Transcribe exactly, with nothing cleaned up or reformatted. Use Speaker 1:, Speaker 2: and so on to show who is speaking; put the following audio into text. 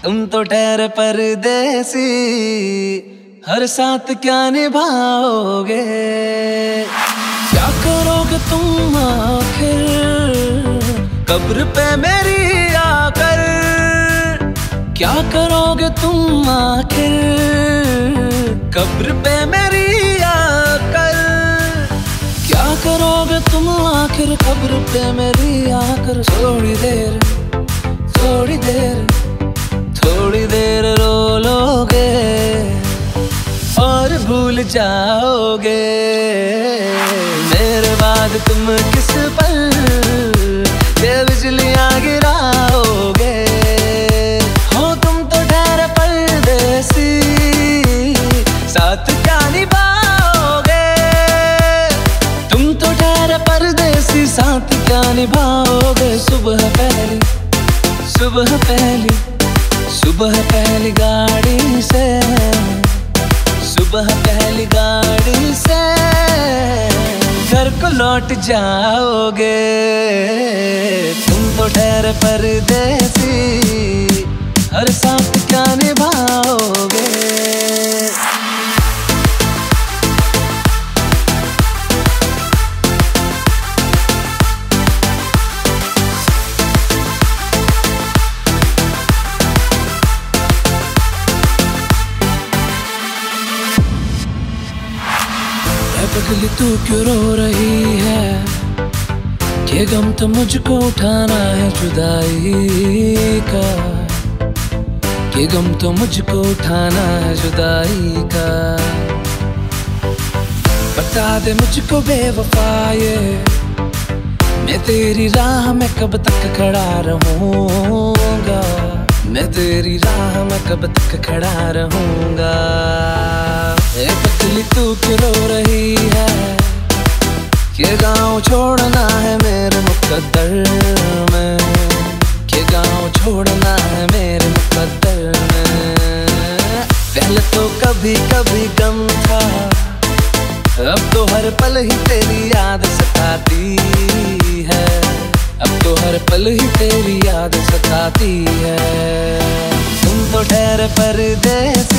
Speaker 1: तुम तो ठहरे परदेसी, हर साथ क्या निभाओगे? क्या करोगे तुम आखिर कब्र पे मेरी आकर? क्या करोगे तुम आखिर कब्र पे मेरी आकर? क्या करोगे तुम आखिर कब्र पे मेरी आकर? थोड़ी देर थोड़ी देर थोड़ी देर रो लोगे और भूल जाओगे। मेरे बाद तुम किस पल ये बिजलियां गिराओगे? हो तुम तो ठहरे परदेसी, साथ क्या निभाओगे? तुम तो ठहरे परदेसी, साथ क्या निभाओगे? सुबह पहली सुबह पहली सुबह पहली गाड़ी से, सुबह पहली गाड़ी से घर को लौट जाओगे। तुम तो ठहरे परदेसी, हर साथ क्या निभाओगे? पगली तू क्यों रो रही है? ये गम तो मुझको उठाना है जुदाई का, ये गम तो मुझको उठाना है जुदाई का। बता दे मुझको बेवफा ये, मैं तेरी राह में कब तक खड़ा रहूंगा? मैं तेरी राह में कब तक खड़ा रहूंगा? ए पगली तू क्यों रो रही है? ये गाँव छोड़ना है मेरे मुकद्दर में, ये गाँव छोड़ना है मेरे मुकद्दर में। पहले तो कभी कभी गम था, अब तो हर पल ही तेरी याद सताती है, अब तो हर पल ही तेरी याद सताती है। तुम तो ठहरे परदेसी,